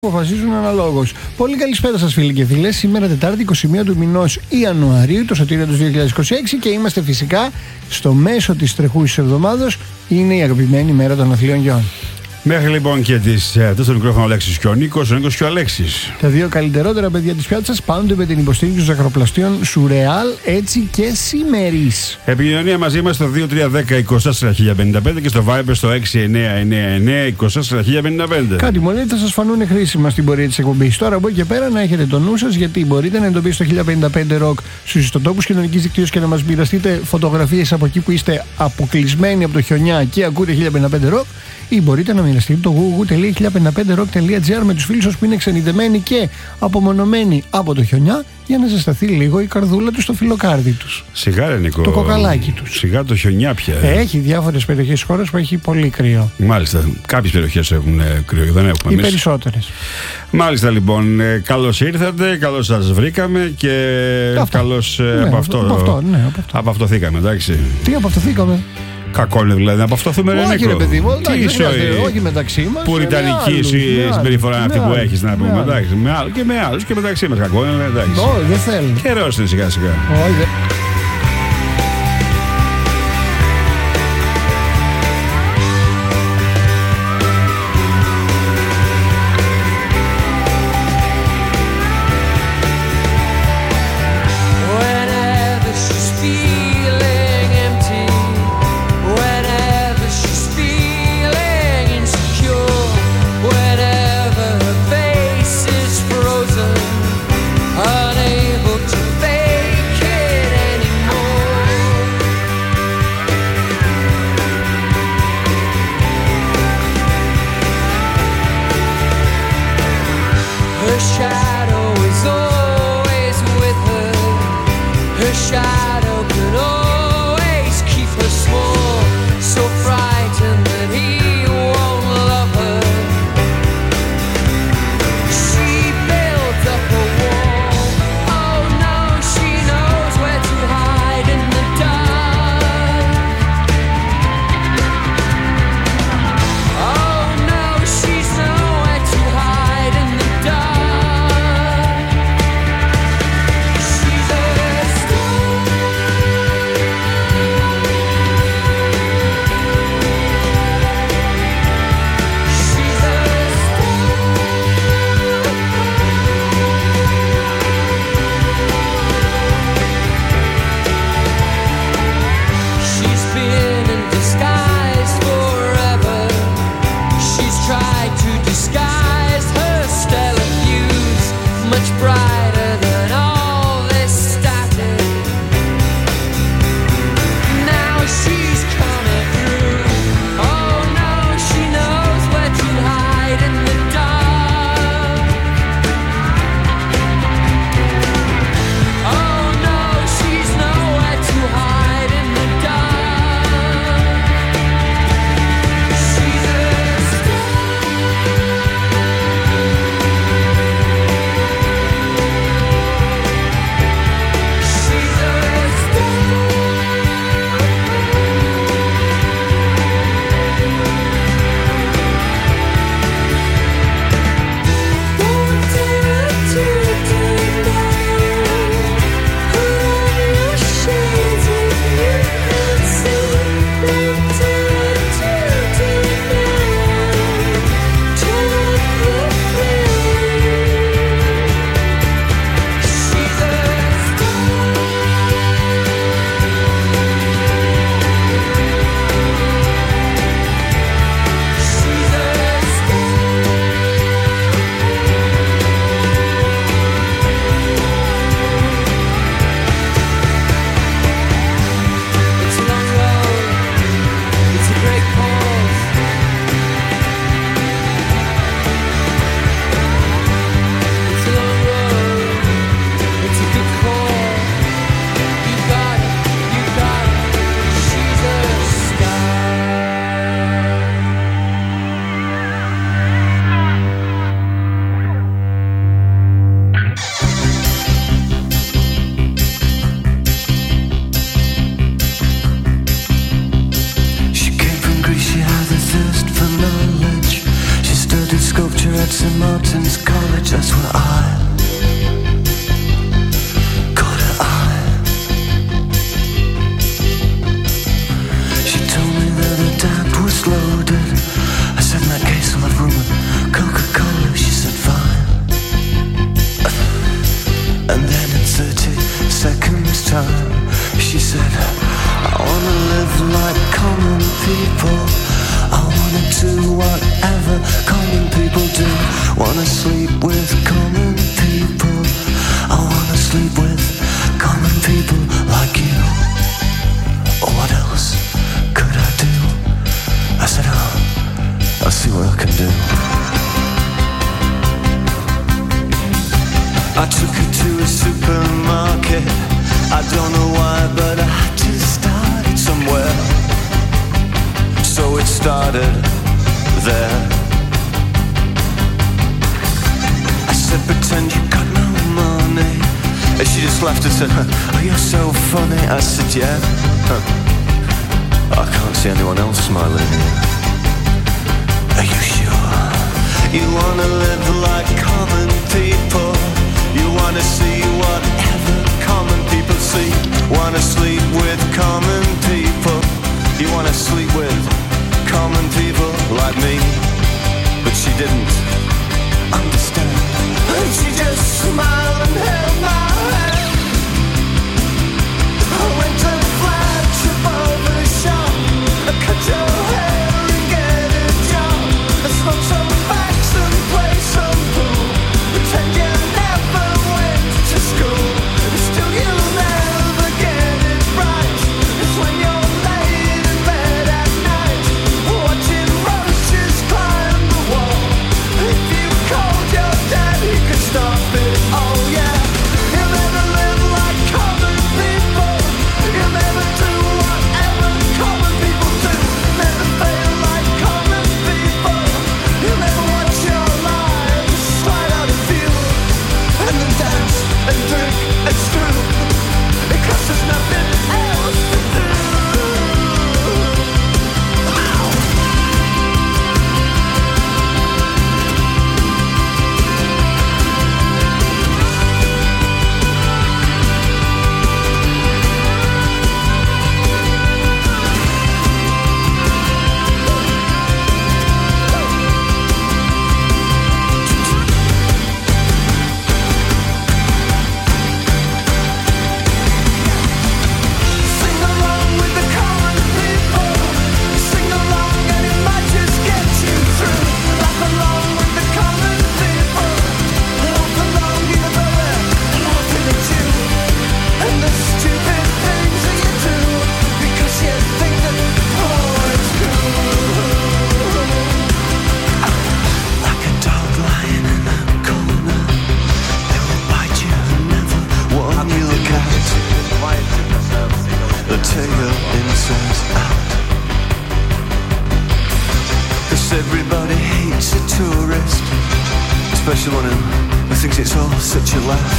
Αποφασίζουν αναλόγως. Πολύ καλησπέρα σας φίλοι και φίλες. Σήμερα Τετάρτη 21 του μηνός Ιανουαρίου, το σωτήριο του 2026, και είμαστε φυσικά στο μέσο της τρεχούσης εβδομάδος. Είναι η αγαπημένη μέρα των αθλίων γιών. Μέχρι λοιπόν και στο μικρόφωνο ο Αλέξης και ο Νίκος και ο Αλέξης. Τα δύο καλύτερότερα παιδιά της πιάτσας, πάντοτε με την υποστήριξη των ζαχαροπλαστείων Σουρεάλ, έτσι και Σήμερης. Επικοινωνία μαζί μας στο 2310-24.055 και στο Viber στο 6999-24.055. Κάτι μου λέει θα σας φανούν χρήσιμα στην πορεία της εκπομπής. Τώρα από εκεί και πέρα να έχετε το νου σας, γιατί μπορείτε να εντοπίσετε το 1055 Rock στους ιστοτόπους κοινωνικής δικτύωσης και να μας μοιραστείτε φωτογραφίες από εκεί που είστε αποκλεισμένοι από το χιονιά και ακούτε 1055 Rock, ή μπορείτε να μοιραστείτε το www.1055rock.gr με τους φίλους σας που είναι ξενιδεμένοι και απομονωμένοι από το χιονιά, για να ζεσταθεί λίγο η καρδούλα τους στο φιλοκάρδι τους. Σιγά ρε Νικό. Το κοκαλάκι τους. Σιγά το χιονιά πια. Έχει διάφορες περιοχές της χώρας που έχει πολύ κρύο. Μάλιστα. Κάποιες περιοχές έχουν κρύο, δεν έχουμε οι εμείς. Περισσότερες. Μάλιστα λοιπόν. Καλώς ήρθατε, καλώς σας βρήκαμε και καλώς από αυτοθήκαμε, εντάξει. Τι απαυτοθήκαμε? Κακό είναι δηλαδή να απαυτοθούμε, ρε Νίκο. Όχι ρε παιδί μου, όχι μεταξύ μας. Πουριτανική συμπεριφορά αυτή που έχεις, να πούμε. Εντάξει, με άλλους και μεταξύ μας. Κακό είναι, εντάξει. Όχι, δεν θέλω. Καιρός είναι σιγά σιγά. Όχι, time. She said, I wanna live like common people. I wanna do whatever common people do. Wanna sleep with common people. I wanna sleep with common people like you. What else could I do? I said, I'll see what I can do. I took her to a supermarket. I don't know why, but I had to start it somewhere. So it started there. I said, pretend you got no money. And she just laughed and said, oh, you're so funny. I said, yeah. I can't see anyone else smiling here. Are you sure? You wanna live like common people. You wanna see whatever common people see. Wanna sleep with common people. You wanna sleep with common people like me. But she didn't understand. And she just smiled and held my hand. I went to flat above the shop. I cut your hair and get a job. I smoke some facts and play some pool. Pretend you never went to school. Still you'll never get it right. It's when you're laid in bed at night, watching roaches climb the wall. If you called your dad, he could stop it. Oh yeah. You'll never live like common people. You'll never do whatever common people do. Never fail like common people. You'll never watch your lives slide out of view. And then dance and drink and screw. Because there's nothing else to do. Sing along with the common people. Sing along and it might just get you through. Laugh along with the common people. Laugh along even though they're laughing at you. And the stupid things that you do. Because you think that, oh, it's cool. Like a dog lying in a corner. They will bite you and never warn you look out. They'll tear your insides out. 'Cause everybody hates a tourist, especially one who thinks it's all such a laugh.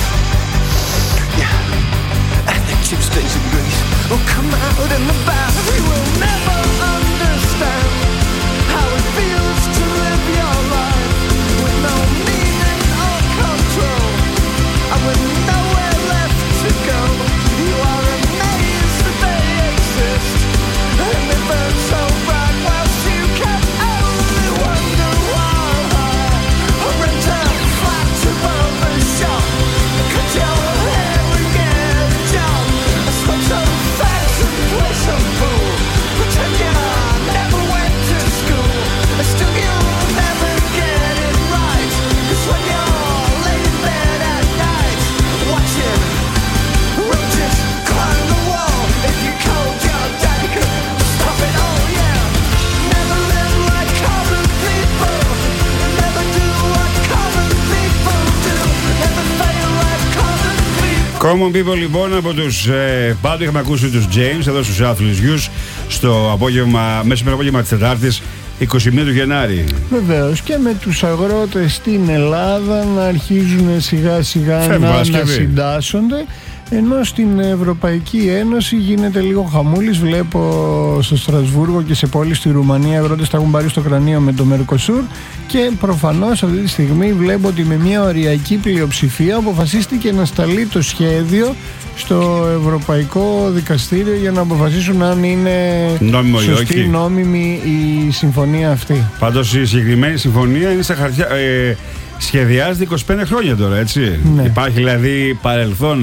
Yeah, and the chip stains of grease will come out in the bath. You will never understand how it feels to live your life with no meaning or control, and with nowhere left to go. You are amazed that they exist, and they burn so bright whilst you can only wonder why. Or rent a flat above the shop, cut your hair and get a job. I smoke some facts and play some pool. Pretend you never went to school. Still you'll never get it right. 'Cause when you're laid in bed at night, watching roaches climb the wall. If you called your dad, he could stop it. Oh yeah. Never live like common people. Never do what common people do. Never fail like common people. Common People λοιπόν από τους πάντου είχαμε ακούσει τους James εδώ στους Άθλους Γιους στο απόγευμα, μέσα με απόγευμα της Τετάρτης 21 του Γενάρη. Βεβαίως, και με τους αγρότες στην Ελλάδα να αρχίζουν σιγά σιγά να ανασυντάσσονται, ενώ στην Ευρωπαϊκή Ένωση γίνεται λίγο χαμούλης. Βλέπω στο Στρασβούργο και σε πόλεις στη Ρουμανία αγρότες τα έχουν πάρει στο κρανίο με το Μερκοσούρ, και προφανώς αυτή τη στιγμή βλέπω ότι με μια οριακή πλειοψηφία αποφασίστηκε να σταλεί το σχέδιο στο Ευρωπαϊκό Δικαστήριο για να αποφασίσουν αν είναι σωστή, νόμιμη η συμφωνία αυτή. Πάντως η συγκεκριμένη συμφωνία είναι στα χαρτιά, σχεδιάζεται 25 χρόνια τώρα, έτσι. Ναι. Υπάρχει δηλαδή παρελθόν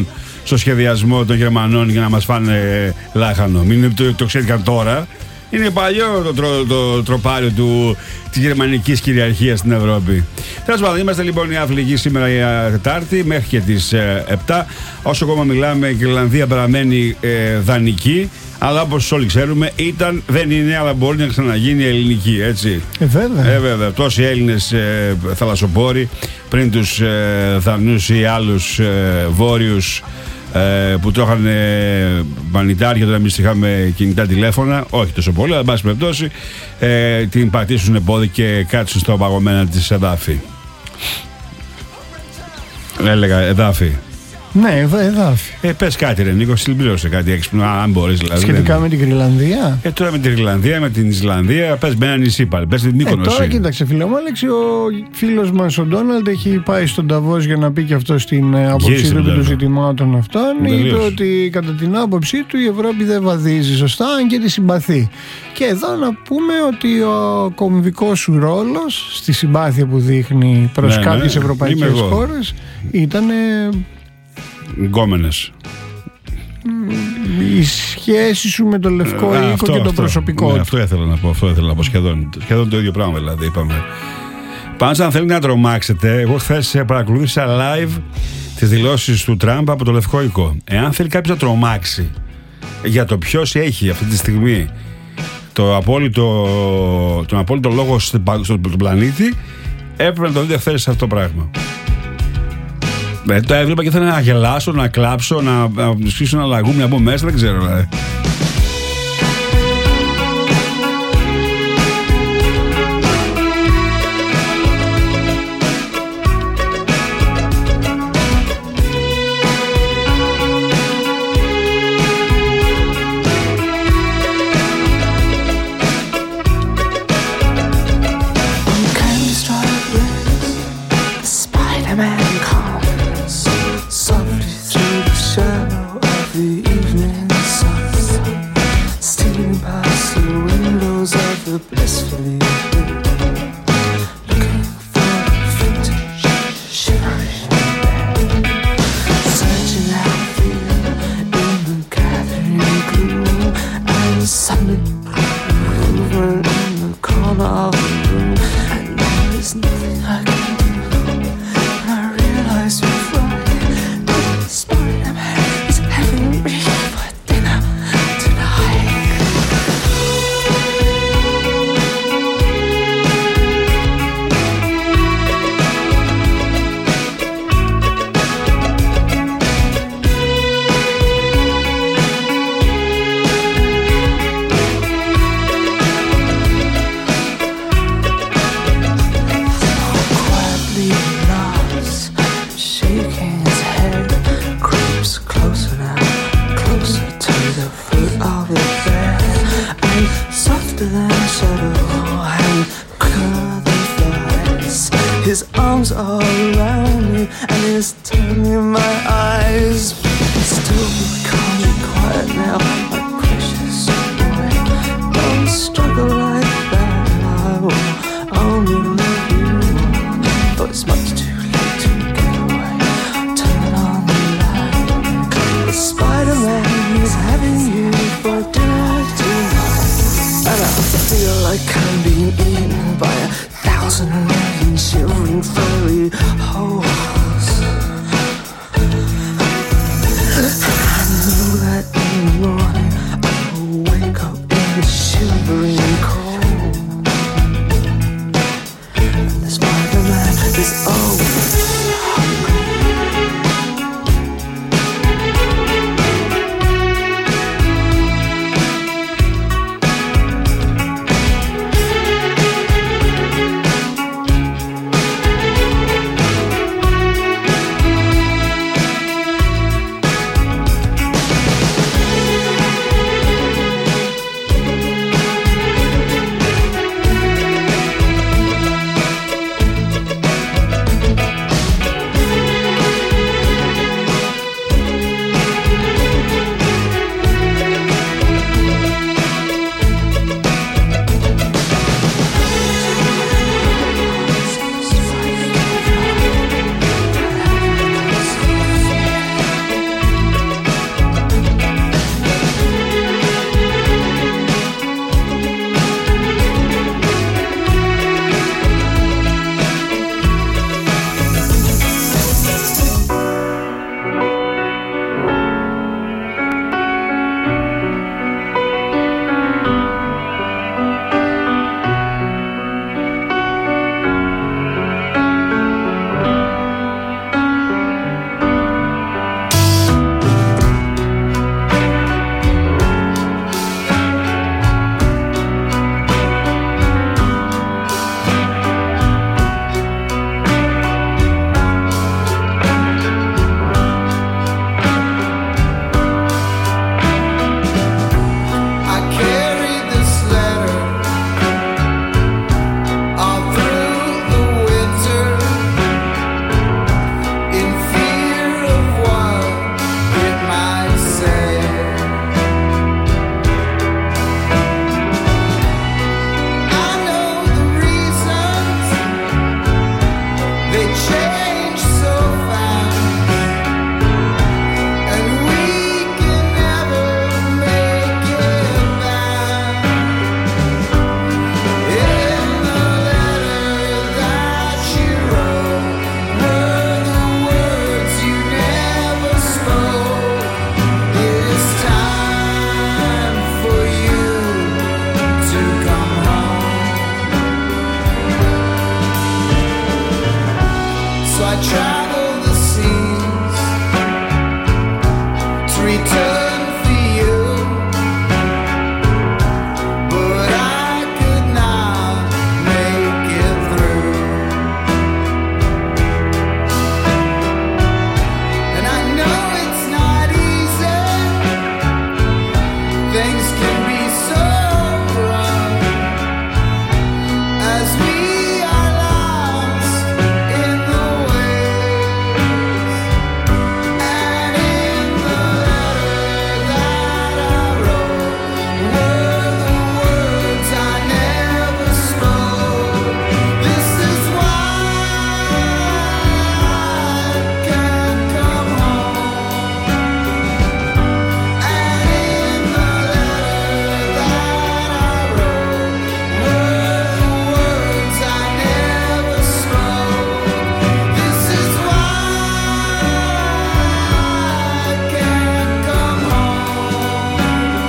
στο σχεδιασμό των Γερμανών για να μας φάνε λάχανο. Μην το ξέρετε τώρα. Είναι παλιό το τροπάριο της γερμανικής κυριαρχίας στην Ευρώπη. Τέλος πάντων, είμαστε λοιπόν οι αθλητικοί σήμερα η Τετάρτη μέχρι και τις 7. Όσο ακόμα μιλάμε, η Γρυλανδία παραμένει δανεική. Αλλά όπως όλοι ξέρουμε, δεν είναι, αλλά μπορεί να ξαναγίνει ελληνική, έτσι. Βέβαια. Βέβαια. Τόσοι Έλληνες θαλασσοπόροι πριν τους Δανούς ή άλλους βόρειους που τρώχανε μανιτάρια όταν εμείς είχαμε κινητά τηλέφωνα, όχι τόσο πολύ, αλλά εν πάση περιπτώσει την πατήσουν πόδι και κάτσουν στα παγωμένα της εδάφη. Έλεγα εδάφη. Ναι, εδάφη. Πες κάτι ρε Νίκο, συμπλήρωσε κάτι έξυπνο, αν μπορείς δηλαδή. Σχετικά με την Γρυλανδία. Τώρα με την Γρυλανδία, με την Ισλανδία, πες με ένα νησί πάλι, πες την Μύκονο. Τώρα κοίταξε φίλε μου, Άλεξη, ο φίλος μας ο Ντόναλντ έχει πάει στον Νταβός για να πει και αυτό στην άποψή του των ζητημάτων αυτών. Είπε ότι κατά την άποψή του η Ευρώπη δεν βαδίζει σωστά, αν και τη συμπαθεί. Και εδώ να πούμε ότι ο κομβικός σου ρόλος στη συμπάθεια που δείχνει προς κάποιες ευρωπαϊκές χώρες ήταν γκόμενες. Η σχέση σου με το λευκό οίκο και το προσωπικό του. Αυτό ήθελα να πω, σχεδόν το ίδιο πράγμα δηλαδή είπαμε. Πάντως αν θέλετε να τρομάξετε, εγώ χθες παρακολούθησα live τις δηλώσεις του Τραμπ από το λευκό οίκο. Εάν θέλει κάποιος να τρομάξει για το ποιος έχει αυτή τη στιγμή τον απόλυτο λόγο στον πλανήτη, έπρεπε να το δείτε χθες αυτό το πράγμα. Το έβλεπα και ήθελα να γελάσω, να κλάψω, να σκίσω ένα λαγούμι από μέσα, δεν ξέρω δηλαδή. travel the seas to return for you, but I could not make it through. And I know it's not easy, things can be so rough as we are lost in the waves. And in the letter that I wrote were the words I never spoke. This is why I can't come home. And in the letter that I wrote were the words I never spoke. This is why I can't come home.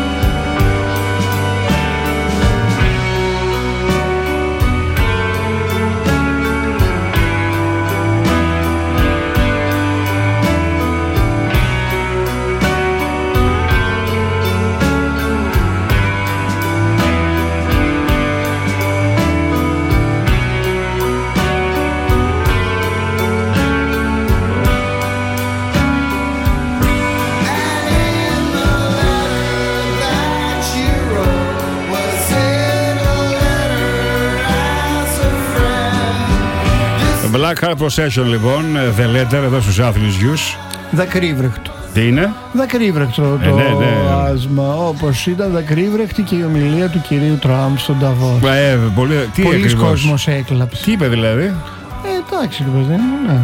Black Heart Procession λοιπόν, The Letter εδώ στους Athens Youth. Δακρύβρεχτο. Τι είναι? Δακρύβρεχτο το άσμα, όπως ήταν δακρύβρεχτη και η ομιλία του κυρίου Τραμπ στον Νταβός. Πολλοί κόσμος έκλαψε. Τι είπε δηλαδή? Εντάξει, ρε παιδί μου, ναι.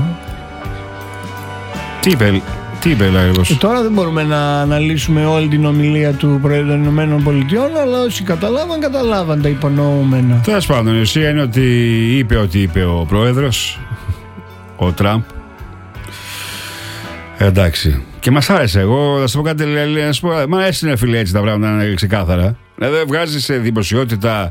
Τι είπε δηλαδή? Τώρα δεν μπορούμε να αναλύσουμε όλη την ομιλία του Προέδρου των Ηνωμένων Πολιτειών, αλλά όσοι καταλάβαν τα υπονοούμενα. Τέλος πάντων, η ουσία είναι ότι είπε ο Πρόεδρος, ο Τραμπ. Εντάξει. Και μας άρεσε. Εγώ θα σου πω κάτι, μ' αρέσει να φίλε έτσι τα πράγματα να είναι ξεκάθαρα. Δηλαδή βγάζεις δημοσιότητα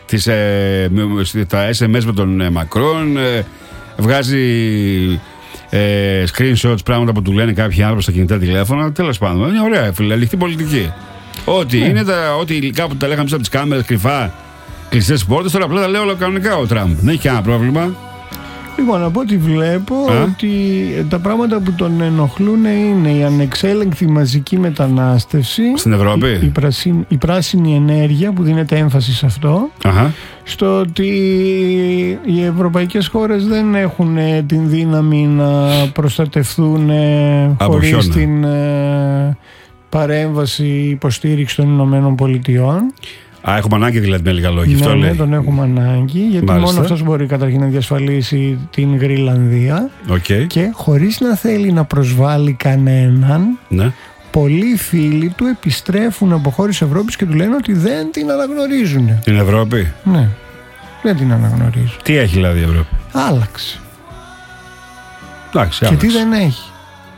τα SMS με τον Μακρόν, βγάζει screenshots, πράγματα που του λένε κάποιοι άνθρωποι στα κινητά τηλέφωνα. Τέλος πάντων, είναι ωραία, φίλε, ανοιχτή πολιτική. Ό,τι είναι, ό,τι υλικά που τα λέγαμε πίσω από τις κάμερες, κρυφά, κλειστές πόρτες, τώρα απλά τα λέω κανονικά ο Τραμπ. Δεν έχει κανένα πρόβλημα. Λοιπόν, από ό,τι βλέπω, ότι τα πράγματα που τον ενοχλούν είναι η ανεξέλεγκτη μαζική μετανάστευση. Στην Ευρώπη. Η πράσινη ενέργεια που δίνεται έμφαση σε αυτό. Στο ότι οι ευρωπαϊκές χώρες δεν έχουν την δύναμη να προστατευθούν χωρίς την παρέμβαση υποστήριξη των Ηνωμένων Πολιτειών. Έχουμε ανάγκη δηλαδή με λίγα λόγια. Ναι, ναι, τον έχουμε ανάγκη, γιατί μόνο αυτός μπορεί καταρχήν να διασφαλίσει την Γρυλανδία. Και χωρίς να θέλει να προσβάλλει κανέναν, πολλοί φίλοι του επιστρέφουν από χώρες Ευρώπης και του λένε ότι δεν την αναγνωρίζουν. Την Ευρώπη? Ναι, δεν την αναγνωρίζουν. Τι έχει δηλαδή η Ευρώπη? Άλλαξε. Εντάξει, και τι δεν έχει?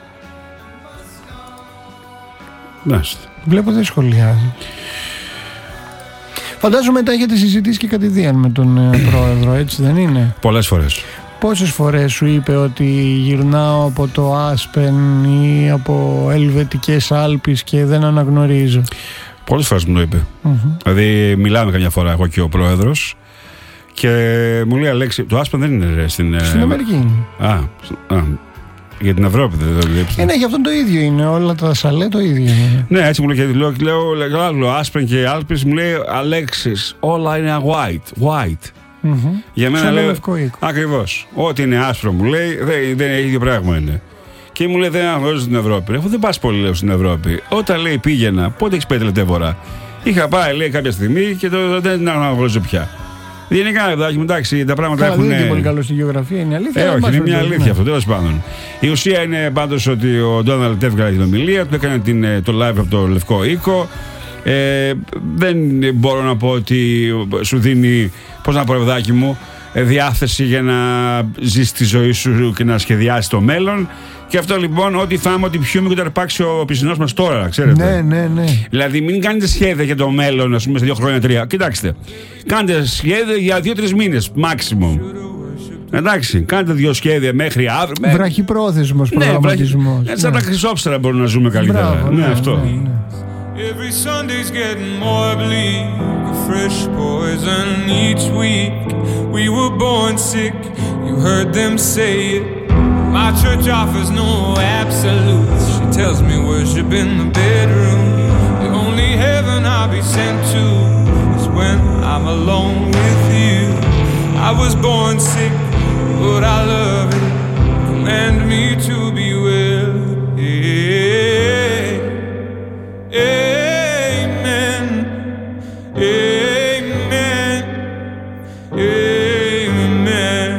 Βλέπω δεν σχολιάζει. Φαντάζομαι τα έχετε συζητήσει και κατηδίαν με τον πρόεδρο, έτσι δεν είναι? Πολλές φορές. Πόσες φορές σου είπε ότι γυρνάω από το Άσπεν ή από Ελβετικές Άλπεις και δεν αναγνωρίζω? Πολλές φορές μου το είπε. Δηλαδή μιλάμε καμιά φορά εγώ και ο πρόεδρος και μου λέει Αλέξη, το Άσπεν δεν είναι στην Αμερική. Για την Ευρώπη δεν ναι, γι' αυτό το ίδιο είναι. Όλα τα σαλέ το ίδιο είναι. Ναι, έτσι μου λέει. Λέω Άσπεν και Άλπεις, μου λέει Αλέξης, όλα είναι white. Για μένα λέω. Ακριβώς. Ό,τι είναι άσπρο μου λέει, δεν έχει ίδιο πράγμα είναι. Και μου λέει δεν αναγνωρίζω την Ευρώπη. Εγώ δεν πας πολύ λέω στην Ευρώπη. Όταν λέει πήγαινα, πότε έχεις πάει τελευταία? Είχα πάει λέει κάποια στιγμή και δεν αναγνωρίζω πια. Γενικά, εντάξει, τα πράγματα έχουν. Δεν είναι πολύ καλό στη γεωγραφία, είναι αλήθεια. Όχι, είναι μια αλήθεια αυτό, τέλος πάντων. Η ουσία είναι πάντως ότι ο Ντόναλντ έβγαλε την ομιλία του, έκανε το live από το Λευκό Οίκο. Δεν μπορώ να πω ότι σου δίνει, πώς να πω, παιδάκι μου, διάθεση για να ζεις τη ζωή σου και να σχεδιάσεις το μέλλον. Και αυτό λοιπόν, ό,τι φάμε, ό,τι πιούμε και θα αρπάξει ο πισινός μας τώρα, ξέρετε. Ναι. Δηλαδή, μην κάνετε σχέδια για το μέλλον, ας πούμε, σε 2 χρόνια, 3. Κοιτάξτε, κάντε σχέδια για 2-3 μήνες, maximum. Εντάξει, κάντε 2 σχέδια μέχρι αύριο. Βραχυπρόθεσμος προγραμματισμός. Σαν τα Χρυσόψερα μπορούμε να ζούμε καλύτερα. Μπράβο, ναι, αυτό. Every Sunday's getting more bleak, a fresh poison each week. We were born sick, you heard them say it. My church offers no absolutes. She tells me worship in the bedroom. The only heaven I'll be sent to is when I'm alone with you. I was born sick, but I love it. Command me to be well. Amen. Amen. Amen.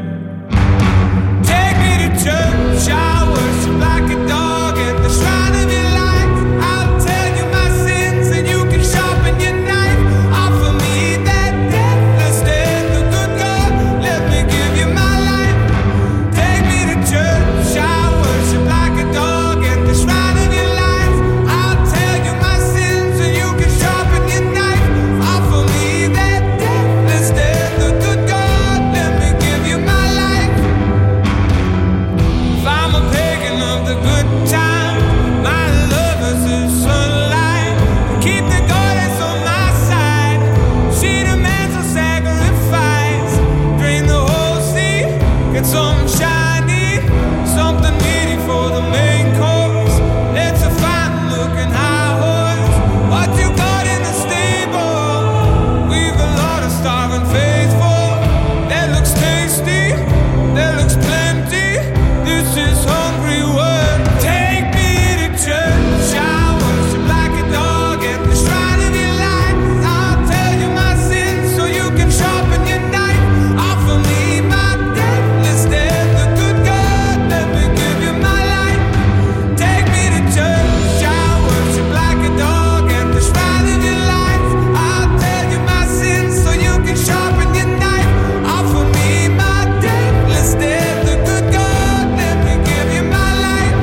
Take me to church, I worship like a dog at the shrine of your light. I'll tell you my sins and you can sharpen your knife. Offer me that deathless death, the good God, let me give you my life. Take me to church, I worship like a dog at the shrine of your life. I'll tell you my sins and you can sharpen your knife. Offer me that deathless death, the good God, let me give you my life. If I'm a pagan of the good time, my love is the sunlight. Keep the goddess on my side. She demands a sacrifice. Drain the whole sea, get something shiny, something meaty for the main course. Let's a fine looking high horse. What you got in the stable? We've a lot of starving faithful. That looks tasty, that looks plenty. This is hungry work. Take me to church, I worship like a dog at the shrine of your light. I'll tell you my sins so you can sharpen your knife. Offer me my deathless death, the good God, let me give you my life. Take me to church, I worship like a dog at the shrine of your light. I'll tell you my sins so you can sharpen your knife. Offer me my deathless death, the good God, let me give you my life.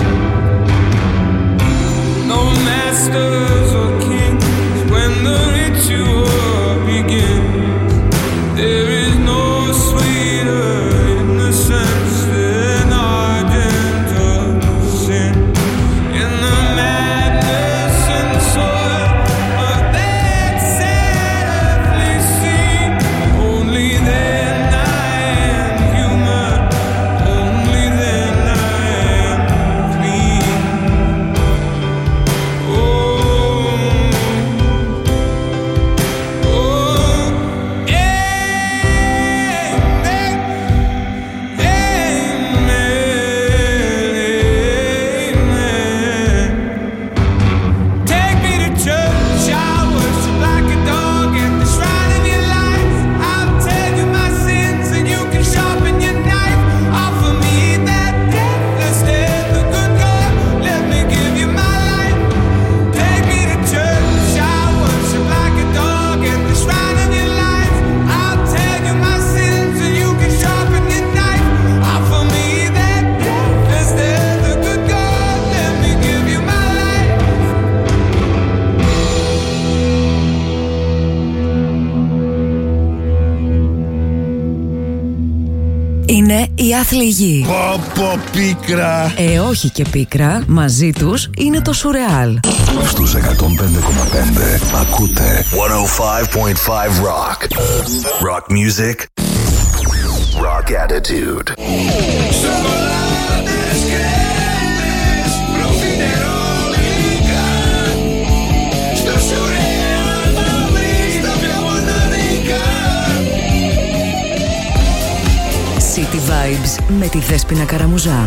No masters or kings when the ritual begins. There is no sweeter innocence than ardent of sin. In the madness and soil of that sadly scene, only then I am human, only then I am clean. Oh, Είναι η άθλη γη. Πω πίκρα. Όχι και πίκρα, μαζί τους είναι το σουρεάλ. Στους 105,5 ακούτε 105.5 Rock. Rock music. Rock attitude. Σοκολάτες, κρέμες, προφιτερόλικα. Στο σουρεάλ θα βρεις τα πιο μοναδικά. City Vibes με τη Δέσποινα Καραμουζά.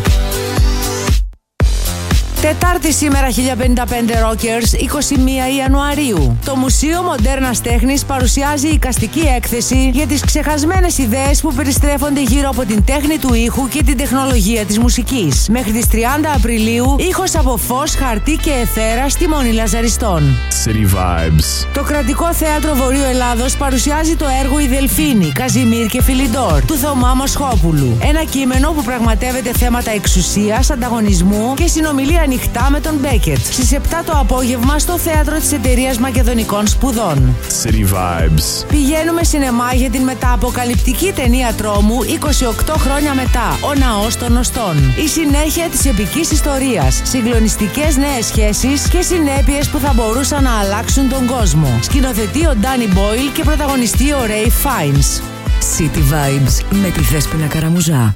Τετάρτη σήμερα 1055 Rockers, 21 Ιανουαρίου. Το Μουσείο Μοντέρνας Τέχνης παρουσιάζει εικαστική έκθεση για τις ξεχασμένες ιδέες που περιστρέφονται γύρω από την τέχνη του ήχου και την τεχνολογία της μουσικής. Μέχρι τις 30 Απριλίου, ήχος από φως, χαρτί και αιθέρα στη Μονή Λαζαριστών. City Vibes. Το Κρατικό Θέατρο Βορείου Ελλάδος παρουσιάζει το έργο «Η Δελφίνη, Καζιμίρ και Φιλιντόρ» του Θωμά Μοσχόπουλου. Ένα κείμενο που πραγματεύεται θέματα εξουσίας, ανταγωνισμού και συνομιλία ανοιχτά με τον Μπέκετ στις 7 το απόγευμα στο θέατρο της Εταιρείας Μακεδονικών Σπουδών. City Vibes. Πηγαίνουμε σινεμά για την μεταποκαλυπτική ταινία τρόμου 28 χρόνια μετά, Ο Ναός των Οστών. Η συνέχεια της επικής ιστορίας, συγκλονιστικές νέες σχέσεις και συνέπειες που θα μπορούσαν να αλλάξουν τον κόσμο. Σκηνοθετεί ο Ντάνι Μπόιλ και πρωταγωνιστεί ο Ρέι Φάινς. City Vibes με τη Δέσποινα Καραμουζά.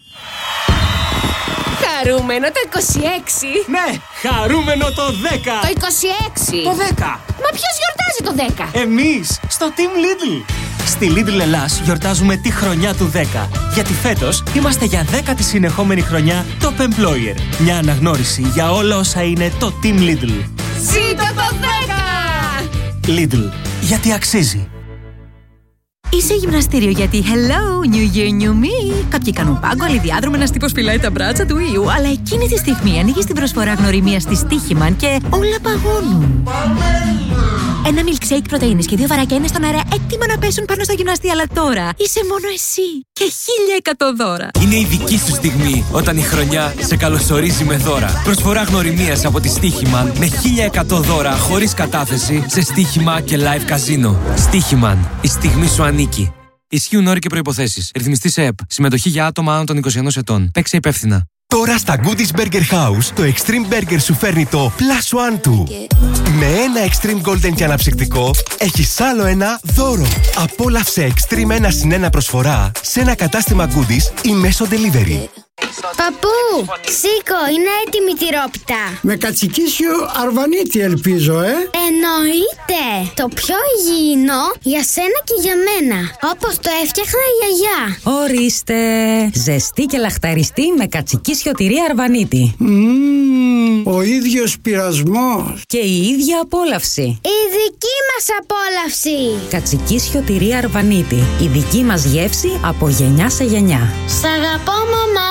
Χαρούμενο το 26. Ναι, χαρούμενο το 10. Το 26. Το 10. Μα ποιος γιορτάζει το 10? Εμείς, στο Team Lidl. Στη Lidl Ελλάς γιορτάζουμε τη χρονιά του 10. Γιατί φέτος είμαστε για 10η συνεχόμενη χρονιά Top Employer. Μια αναγνώριση για όλα όσα είναι το Team Lidl. Ζήτω το 10! Lidl, γιατί αξίζει. Είσαι γυμναστήριο γιατί hello, new year, new me. Κάποιοι κάνουν πάγκο, άλλοι διάδρομο, ένας τύπος φυλάει τα μπράτσα του ήλιου. Αλλά εκείνη τη στιγμή ανοίγεις την προσφορά γνωριμίας στη Στίχημαν και όλα παγώνουν. Ένα milkshake πρωτεΐνης και 2 βαράκια είναι στον αέρα έτοιμα να πέσουν πάνω στο γυμναστή. Αλλά τώρα είσαι μόνο εσύ και 1100 δώρα. Είναι η δική σου στιγμή όταν η χρονιά σε καλωσορίζει με δώρα. Προσφορά γνωριμίας από τη Στίχημαν με 1100 δώρα χωρίς κατάθεση σε στοίχημα και live καζίνο. Στίχημαν. Η στιγμή σου ανήκει. Ισχύουν όροι και προϋποθέσεις. Ρυθμιστή σε ΕΠ. Συμμετοχή για άτομα άνω των 21 ετών. Παίξε υπεύθυνα. Τώρα στα Goodies Burger House το Extreme Burger σου φέρνει το Plus One του. Με ένα Extreme Golden και αναψυκτικό έχεις άλλο ένα δώρο. Απόλαυσε Extreme 1+1 προσφορά σε ένα κατάστημα Goodies ή μέσω delivery. Παππού, σήκω, είναι έτοιμη η τυρόπιτα. Με κατσικίσιο αρβανίτη ελπίζω, Εννοείται. Το πιο υγιεινό για σένα και για μένα. Όπως το έφτιαχνα η γιαγιά. Ορίστε. Ζεστή και λαχταριστή με κατσικίσιο τυρί αρβανίτη. Ο ίδιος πειρασμός. Και η ίδια απόλαυση. Η δική μας απόλαυση. Κατσικίσιο τυρί αρβανίτη. Η δική μας γεύση από γενιά σε γενιά. Σ' αγαπώ, μαμά.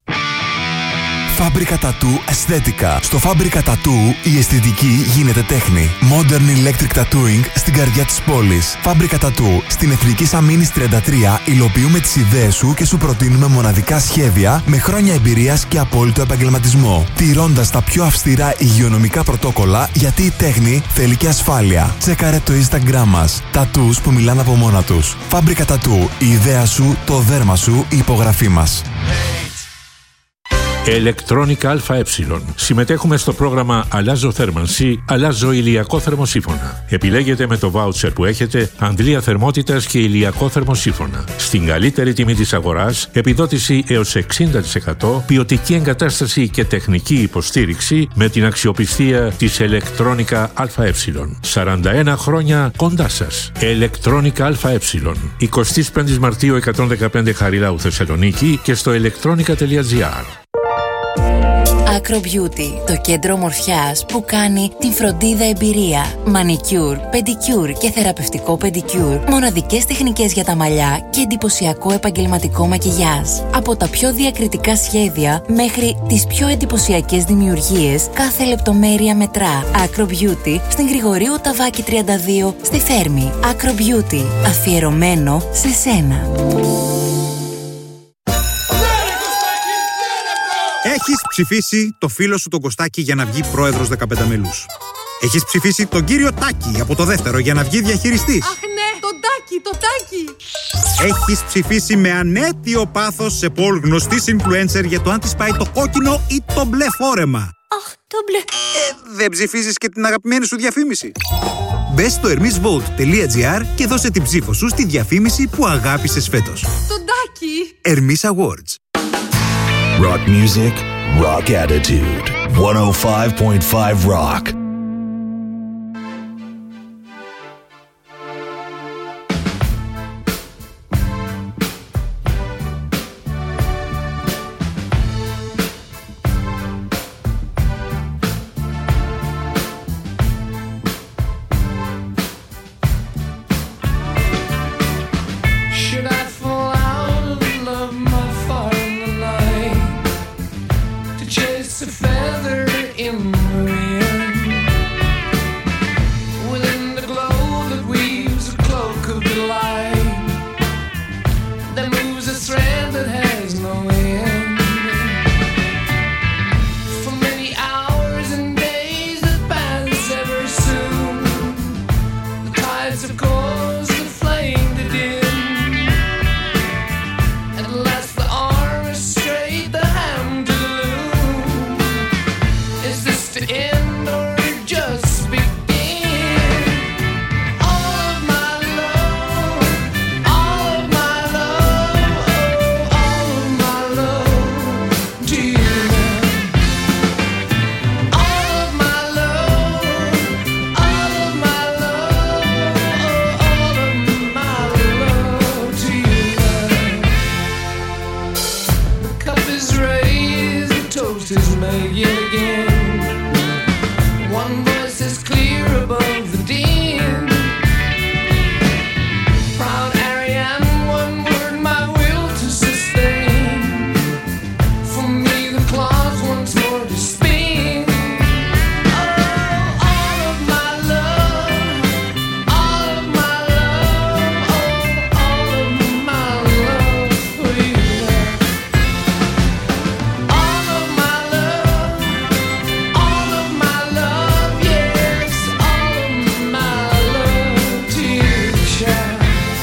Φάμπρικα Τατού Αισθέτικα. Στο Φάμπρικα Τατού η αισθητική γίνεται τέχνη. Modern Electric Tattooing στην καρδιά της πόλης. Φάμπρικα Τατού στην Εθνική Αμήνης 33 υλοποιούμε τις ιδέες σου και σου προτείνουμε μοναδικά σχέδια με χρόνια εμπειρίας και απόλυτο επαγγελματισμό. Τηρώντας τα πιο αυστηρά υγειονομικά πρωτόκολλα, γιατί η τέχνη θέλει και ασφάλεια. Τσέκαρε το Instagram μας. Τατούς που μιλάνε από μόνα τους. Φάμπρικα Τατού. Η ιδέα σου, το δέρμα σου, η υπογραφή μας. Electronica ΑΕ. Συμμετέχουμε στο πρόγραμμα Αλλάζω θέρμανση, αλλάζω ηλιακό θερμοσύφωνα. Επιλέγετε με το βάουτσερ που έχετε αντλία θερμότητας και ηλιακό θερμοσύφωνα. Στην καλύτερη τιμή της αγοράς, επιδότηση έως 60%, ποιοτική εγκατάσταση και τεχνική υποστήριξη με την αξιοπιστία της Electronica ΑΕ. 41 χρόνια κοντά σας. Electronica ΑΕ. 25 Μαρτίου 115 Χαριλάου Θεσσαλονίκη και στο electronica.gr. Acro Beauty, το κέντρο ομορφιάς που κάνει την φροντίδα εμπειρία. Μανικιούρ, πεντικιούρ και θεραπευτικό πεντικιούρ. Μοναδικές τεχνικές για τα μαλλιά και εντυπωσιακό επαγγελματικό μακιγιάζ. Από τα πιο διακριτικά σχέδια μέχρι τις πιο εντυπωσιακές δημιουργίες, κάθε λεπτομέρεια μετρά. Acro Beauty στην Γρηγορίου Ταβάκη 32 στη Θέρμη. Acro Beauty, αφιερωμένο σε σένα. Έχεις ψηφίσει το φίλο σου τον Κωστάκη για να βγει πρόεδρος 15 μέλους. Έχεις ψηφίσει τον κύριο Τάκη από το δεύτερο για να βγει διαχειριστής. Αχ ναι, το Τάκη. Έχεις ψηφίσει με ανέτειο πάθος σε Πολ γνωστής influencer για το αν της πάει το κόκκινο ή το μπλε φόρεμα. Αχ, το μπλε. Δεν ψηφίζεις και την αγαπημένη σου διαφήμιση. Μπες στο hermesvote.gr και δώσε την ψήφο σου στη διαφήμιση που αγάπησες φέτος. Το Τάκη. Hermes Awards. Rock music, rock attitude. 105.5 Rock. Should I fall out of love my far in the night to chase a feather in the wind? made yet again. One voice is clear above the din. Proud Ariane, one word, my will to sustain. For me the claws once more to spin. Oh, all of my love, all of my love, oh, all of my love for you. All of my love, all of my love, yes, all of my love to you, child.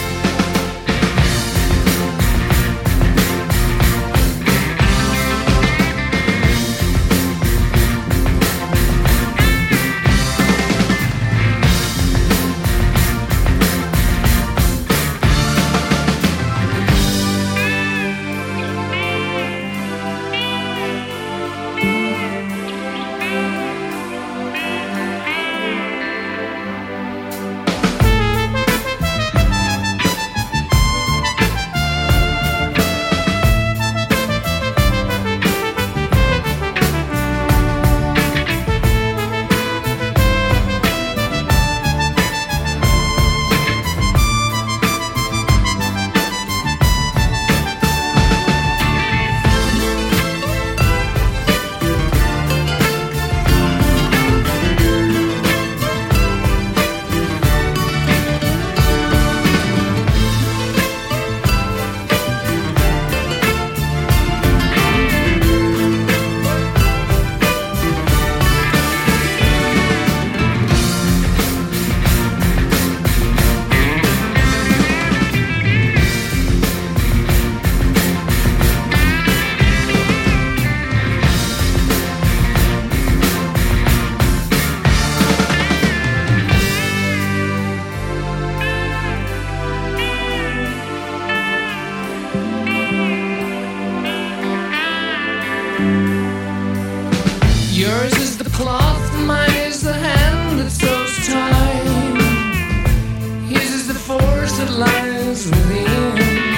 Yours is the cloth, mine is the hand that sews time. His is the force that lies within.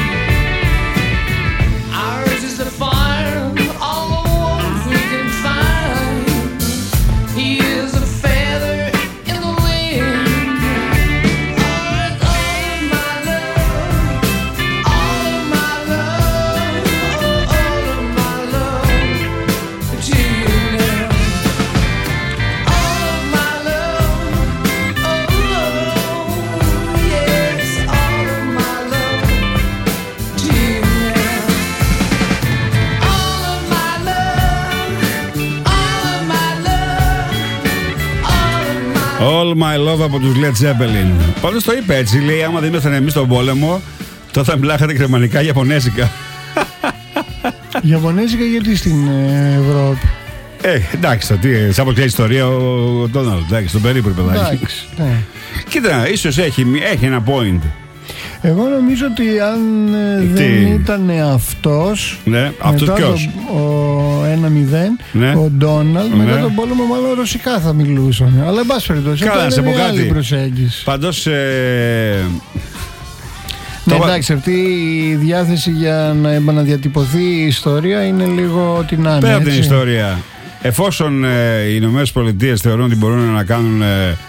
Ours is the fire, all the warmth we can find. He is a feather in the wind. All of my love, all of my love, oh, all of my love to you now. All of my love, oh, yes, all of my love to you now. All of my love, all of my love, all of my All My Love από τους Led Zeppelin. Πάντως το είπε έτσι, λέει, άμα δεν ήμασταν εμείς στον πόλεμο, τότε θα μιλάγατε γερμανικά, ιαπωνέζικα. Ιαπωνέζικα γιατί στην Ευρώπη? Εντάξει, το τι, σαν από ποια ιστορία ο Ντόναλντ, εντάξει, τον περίπου παιδάκι. Εντάξει, ναι. Κοίτα, ίσως έχει ένα point. Εγώ νομίζω ότι αν δεν ήταν αυτός, ναι, αυτός ποιος? Ο 1-0, ναι. Ο Ντόναλντ, ναι. μετά τον πόλεμο μάλλον ρωσικά θα μιλούσαν. Αλλά εν πάση περιπτώσει, καλά, σε πω κάτι. Προσέγγιση. Πάντως ναι, εντάξει, αυτή η διάθεση για να επαναδιατυπωθεί η ιστορία είναι λίγο την άνε. Πέρα από την ιστορία, εφόσον οι Ηνωμένες Πολιτείες θεωρούν ότι μπορούν να κάνουν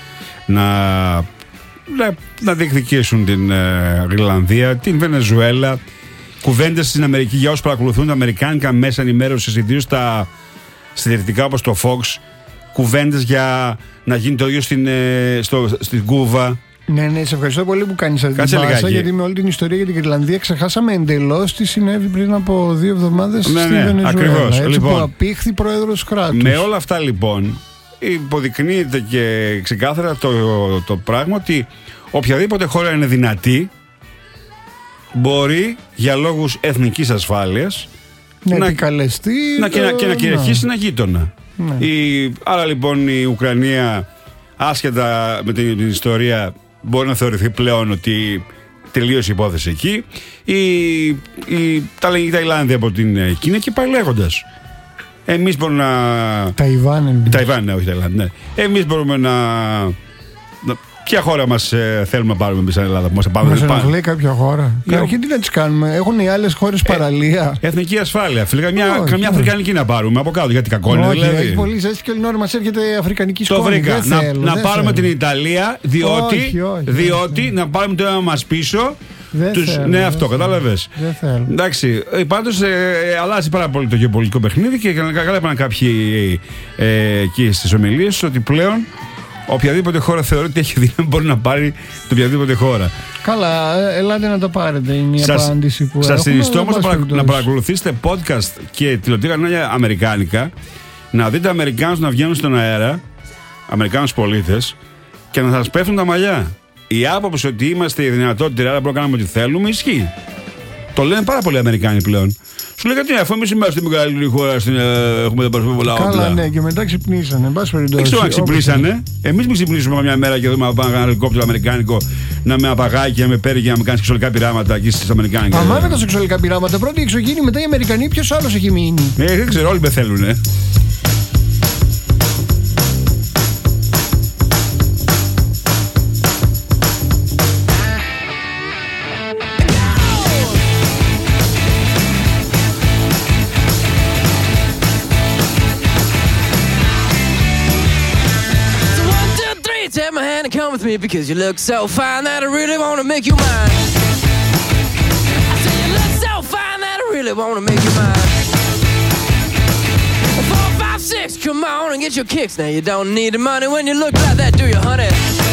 να διεκδικήσουν την Γρυλανδία, την Βενεζουέλα, κουβέντες στην Αμερική για όσους παρακολουθούν τα αμερικάνικα μέσα ενημέρωσης, ιδίως τα συντηρητικά όπως το Fox, κουβέντες για να γίνει το ίδιο στην Κούβα. Ναι, σε ευχαριστώ πολύ που κάνεις αυτή την πάσα, γιατί με όλη την ιστορία για την Γρυλανδία ξεχάσαμε εντελώς τι συνέβη πριν από 2 εβδομάδες στη Βενεζουέλα. Ακριβώς. Έτσι, λοιπόν, που απήχθη πρόεδρος κράτους. Με όλα αυτά λοιπόν υποδεικνύεται και ξεκάθαρα το πράγμα ότι οποιαδήποτε χώρα είναι δυνατή μπορεί για λόγους εθνικής ασφάλειας να επικαλεστεί και να κυριαρχήσει ένα γείτονα. Ναι. Άρα λοιπόν η Ουκρανία, άσχετα με την ιστορία, μπορεί να θεωρηθεί πλέον ότι τελείωσε η υπόθεση εκεί. Η Ταϊλάνδη από την Κίνα και πάει λέγοντας. Εμείς μπορούμε να... Ταϊβάν, ναι, όχι Ταϊλάνδη, ναι. Εμείς μπορούμε Ποια χώρα μας θέλουμε να πάρουμε εμείς σαν Ελλάδα που μας ενοχλεί κάποια χώρα. Και τι να τις κάνουμε, έχουν οι άλλες χώρες παραλία. Εθνική ασφάλεια. Φίλε, καμιά αφρικανική να πάρουμε από κάτω. Γιατί κακό είναι, δηλαδή. Έχει πολύ ζέστη και όλη την ώρα μας έρχεται αφρικανική σκόνη. Το βρήκα. Να πάρουμε την Ιταλία, διότι να πάρουμε το αίμα μας πίσω. Ναι, αυτό κατάλαβες. Δεν θέλω. Εντάξει, πάντως αλλάζει πάρα πολύ το γεωπολιτικό παιχνίδι και καλά είπαν κάποιοι εκεί στις ομιλίες ότι πλέον οποιαδήποτε χώρα θεωρεί ότι έχει δύναμη μπορεί να πάρει την οποιαδήποτε χώρα. Καλά, ελάτε να το πάρετε. Είναι η απάντηση που σας συνιστώ όμως να παρακολουθήσετε podcast και τηλεοπτικά κανάλια αμερικάνικα, να δείτε Αμερικάνους να βγαίνουν στον αέρα, Αμερικάνους πολίτες, και να σας πέφτουν τα μαλλιά. Η άποψη ότι είμαστε η δυνατότητα, άρα μπορούμε να κάνουμε ό,τι θέλουμε, ισχύει. Το λένε πάρα πολλοί Αμερικάνοι πλέον. Σου λέει γιατί, αφού εμείς είμαστε η μεγαλύτερη χώρα, έχουμε τα παραπάνω πολλά όπλα. Καλά, ναι, και μετά ξυπνήσανε. Δεν ξέρω αν ξυπνήσανε. Εμείς μην ξυπνήσουμε μια μέρα και δούμε ένα ελικόπτερο αμερικάνικο να με απαγάει και να με παίρνει και να με κάνει σεξουαλικά πειράματα εκεί στις αμερικάνικες. Αμά με τα σεξουαλικά πειράματα, πρώτοι οι εξωγήινοι, μετά οι Αμερικανοί, ποιος άλλος έχει μείνει. Δεν ξέρω, όλοι με θέλουνε. With me because you look so fine that I really want to make you mine. I say you look so fine that I really want to make you mine. 4, 5, 6, come on and get your kicks. Now you don't need the money when you look like that, do you, honey?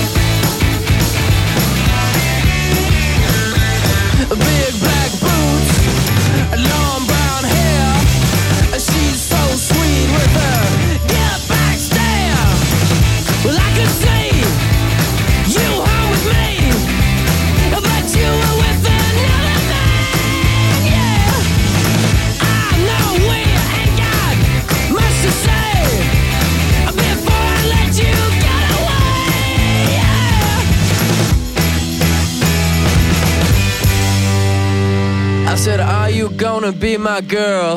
Big black boots, long brown hair. She's so sweet with her get back stare. Well, I could say you hung with me, but you were with another man, yeah. I know we ain't got much to say before I let you get away, yeah. I said, are you gonna be my girl?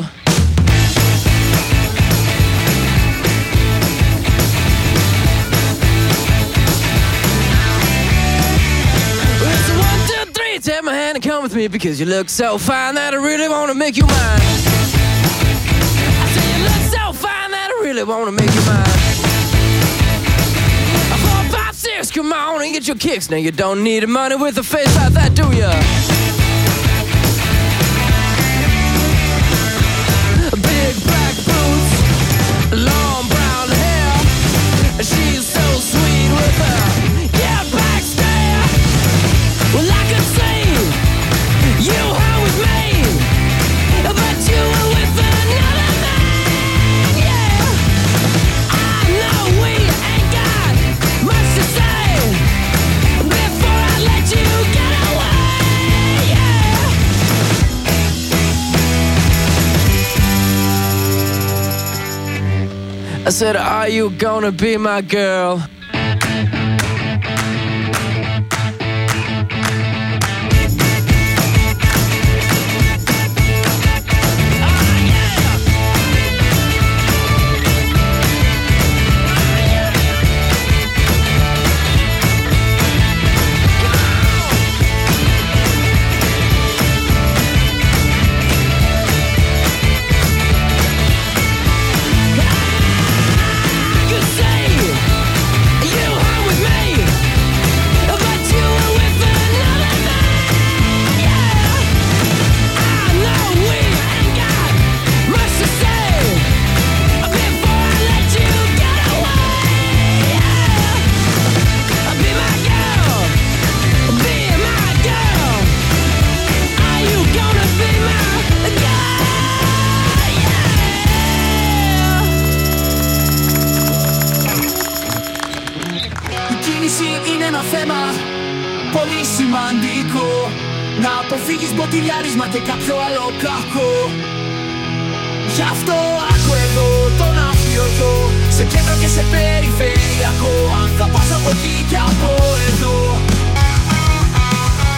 Take my hand and come with me because you look so fine that I really want to make you mine. I say you look so fine that I really want to make you mine. 4, 5, 6, come on and get your kicks. Now you don't need the money with a face like that, do ya? Big black boots, long brown hair. She's so sweet with her yeah back stare. Well, I could say you hung with me, but you were with another man, yeah. I know we ain't got much to say before I let you get away, yeah. I said, are you gonna be my girl? Να αποφύγεις μποτιλιάρισμα και κάποιο άλλο κακό. Γι' αυτό άκου εδώ τον αφιωτό, σε κέντρο και σε περιφερειακό. Αν θα πας από εκεί και από εδώ.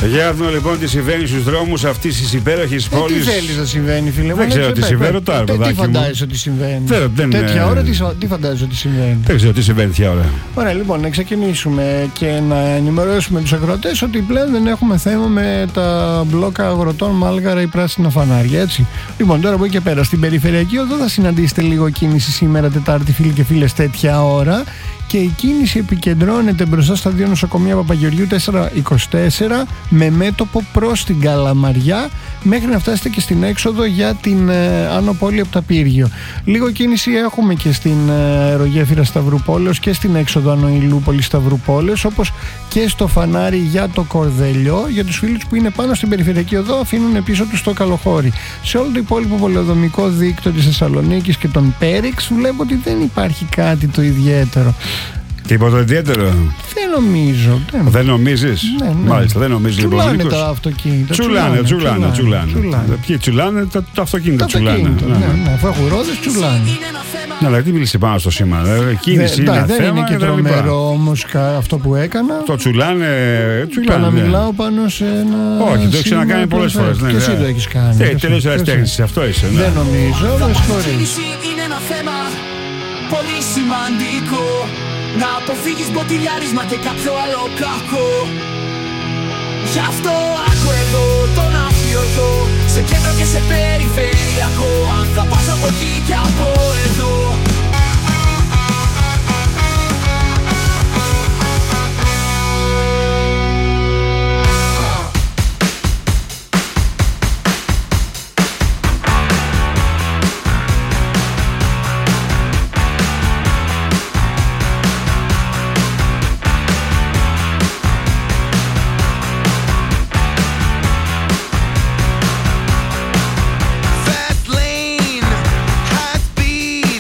Για να δούμε λοιπόν τι συμβαίνει στους δρόμους αυτής της υπέροχης πόλης. Τι θέλεις να συμβαίνει, φίλε μου? Δεν ξέρω τι συμβαίνει, το τι φαντάζεσαι ότι συμβαίνει? Τέτοια ώρα τι φαντάζεσαι ότι συμβαίνει? Δεν ξέρω τι συμβαίνει τέτοια ώρα. Ωραία, λοιπόν, να ξεκινήσουμε και να ενημερώσουμε τους ακροατές ότι πλέον δεν έχουμε θέμα με τα μπλόκα αγροτών Μάλγαρα ή πράσινα φανάρια, έτσι. Λοιπόν, τώρα από εκεί και πέρα στην περιφερειακή οδό θα συναντήσετε λίγο κίνηση σήμερα Τετάρτη, φίλοι και φίλες, τέτοια ώρα. Και η κίνηση επικεντρώνεται μπροστά στα δύο νοσοκομεία Παπαγεωργίου 424 με μέτωπο προς την Καλαμαριά μέχρι να φτάσετε και στην έξοδο για την Άνω Πόλη από τα Πύργιο. Λίγο κίνηση έχουμε και στην αερογέφυρα Σταυρουπόλεως και στην έξοδο Άνω Ηλούπολη Σταυρουπόλεως, όπως και στο φανάρι για το Κορδελιό. Για τους φίλους που είναι πάνω στην περιφερειακή οδό αφήνουν πίσω τους το Καλοχώρι. Σε όλο το υπόλοιπο πολεοδομικό δίκτυο της Θεσσαλονίκης και των Πέριξ βλέπω ότι δεν υπάρχει κάτι το ιδιαίτερο. Τίποτα ιδιαίτερο? Δεν νομίζω. Δεν νομίζεις? Ναι. Μάλιστα, δεν νομίζεις λοιπόν. Τσουλάνε τα αυτοκίνητα. Τσουλάνε. Ποιοι τσουλάνε? Τα αυτοκίνητα τσουλάνε. Ναι, αφού έχουν ρόδες τσουλάνε. Ναι, αλλά τι μίλησε πάνω στο σήμα? Κίνηση είναι ένα θέμα. Δεν είναι και τρομερό όμως αυτό που έκανα. Το τσουλάνε. Το να μιλάω πάνω σε ένα. Όχι, το έχει ξανακάνει πολλές φορές. Και εσύ το έχεις κάνει. Τελείως ερασιτέχνης, αυτό είσαι. Δεν νομίζω, με συγχωρείς. Είναι ένα θέμα πολύ σημαντικό. Να αποφύγεις μποτιλιάρισμα και κάποιο άλλο κακό. Γι' αυτό άκου εδώ τον αφιωτό, σε κέντρο και σε περιφερειακό. Αν θα πας από εκεί και από εδώ. Fast lane, high speed.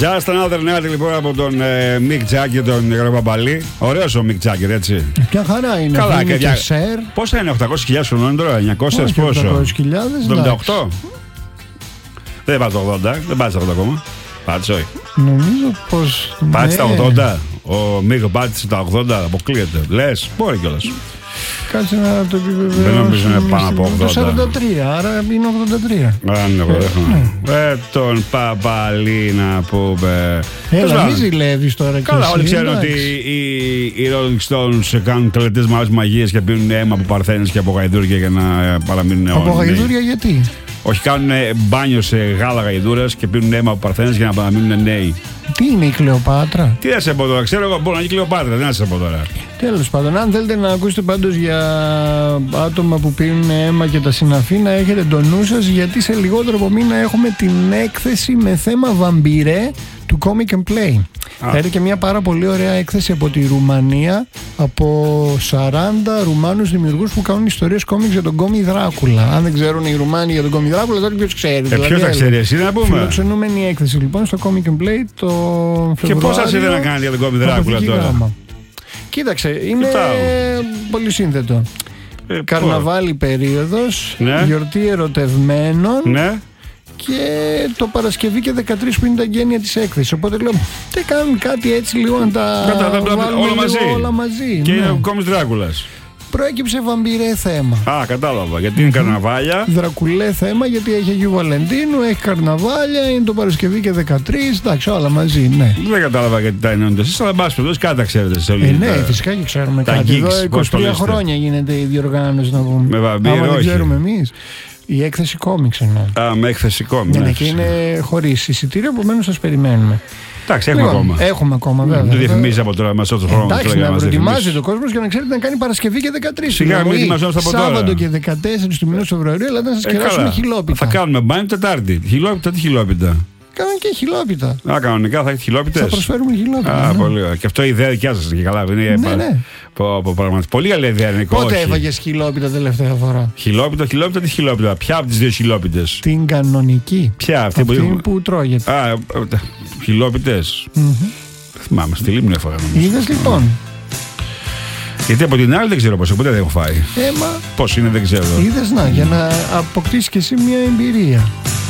Just Another Night λοιπόν από τον Mick Jagger και τον Γιώργο Παπαλή. Ωραίος ο Mick Jagger, έτσι. Ποια χαρά είναι. Καλά, και πόσα είναι, 800.000 χρονών τώρα, 900 πόσο. 800.000. 78. Δεν πάει το 80, δεν πάει στα 80 ακόμα. Πάτσε, όχι. Νομίζω πως. Πάτσε τα 80. Ο Mick πάτησε τα 80, αποκλείεται. Λες, μπορεί κιόλας. Κάτσε να το επιβεβαιώσω. Δεν νομίζω είναι πάνω από 80. Το 43, άρα είναι 83. Αν εγώ δέχομαι. Τον Παπαλή να πούμε. Έλα, μη ζηλεύεις τώρα. Καλά, όλοι ξέρουν ότι οι Rolling Stones κάνουν τελετές μαύρες μαγείες και πίνουν αίμα από παρθένες και από γαϊδούρια για να παραμείνουν αιώνιοι. Από γαϊδούρια γιατί? Όχι, κάνουν μπάνιο σε γάλα γαϊδούρας και πίνουν αίμα από παρθένες για να παραμείνουν νέοι. Τι είναι η Κλεοπάτρα? Τι να σε πω τώρα, ξέρω εγώ, μπορεί να είναι η Κλεοπάτρα, δεν να σε πω τώρα. Τέλος πάντων, αν θέλετε να ακούσετε πάντως για άτομα που πίνουν αίμα και τα συναφή, να έχετε το νου σας, γιατί σε λιγότερο από μήνα έχουμε την έκθεση με θέμα βαμπυρέ του Comic and Play. Θα είναι και μια πάρα πολύ ωραία έκθεση από τη Ρουμανία, από 40 Ρουμάνους δημιουργούς που κάνουν ιστορίες κόμικς για τον Κόμι Δράκουλα. Αν δεν ξέρουν οι Ρουμάνοι για τον Κόμι Δράκουλα, τότε ποιος ξέρει. Ποιος θα ξέρει, εσύ να πούμε. Φιλοξενούμενη έκθεση λοιπόν στο Comic and Play το Φεβρουάριο. Και πώς σας είδε να κάνει για τον Κόμι Δράκουλα τώρα? Κοίταξε, είναι πολύ σύνθετο. Καρναβάλι περίοδος, ναι. Γιορτή ερωτευμένων, ναι. Και το Παρασκευή και 13 που είναι τα γένεια της έκθεσης. Οπότε λέω, τι κάνουν κάτι έτσι λίγο να τα βάλουμε όλα μαζί. Και είναι ο Κόμις Δράκουλας. Προέκυψε βαμπυρέ θέμα. Α, κατάλαβα. Γιατί είναι καρναβάλια. Δρακουλέ θέμα, γιατί έχει Αγίου Βαλεντίνου, έχει καρναβάλια, είναι το Παρασκευή και 13. Εντάξει, όλα μαζί, ναι. Δεν κατάλαβα γιατί τα ενώνετε εσείς, αλλά εν πάση περιπτώσει κάτι τα ξέρετε σε όλη. Ναι, φυσικά και ξέρουμε κάτι. Εδώ 23 χρόνια γίνεται η διοργάνωση, να πούμε. Με βαμπύρ, άμα όχι. δεν ξέρουμε εμείς. Η έκθεση κόμιξ εννοώ. Α, με έκθεση κόμιξ. Ναι, και είναι χωρίς εισιτήριο, επομένως σας περιμένουμε. Εντάξει, έχουμε ακόμα. Έχουμε ακόμα, βέβαια. Το διαφημίζει από τώρα μέσα στον χρόνο. Εντάξει, να προετοιμάζει ο κόσμος για να ξέρετε να κάνει Παρασκευή και 13. Σιγά, μην ετοιμαζόμαστε από τώρα. Σάββατο και 14 του μηνός Φεβρουαρίου, αλλά να σας κεράσουμε χιλόπιτα. Θα κάνουμε μπάνιο Τετάρτη. Χιλόπιτα, τι χιλόπιτα? Κάνουν και χιλόπιτα. Α, κανονικά θα έχει χιλόπιτες. Θα προσφέρουμε χιλόπιτα. Α, πολύ ωραία. Και αυτό η ιδέα δικιά σας και καλά. Είναι ναι. Πολύ καλή ιδέα είναι. Πότε έφαγες χιλόπιτα τελευταία φορά? Χιλόπιτα, τι χιλόπιτα? Ποια από τις δύο χιλόπιτες? Την κανονική. Ποια? Αυτή που τρώγεται. Α, χιλόπιτες. Θυμάμαι, στη Λίμνη έφαγα. Είδες λοιπόν. Γιατί από την άλλη δεν ξέρω πώς, ποτέ δεν έχω φάει. Έμα. Πώς είναι, δεν ξέρω. Είδες, να, για να αποκτήσεις και εσύ μια εμπειρία.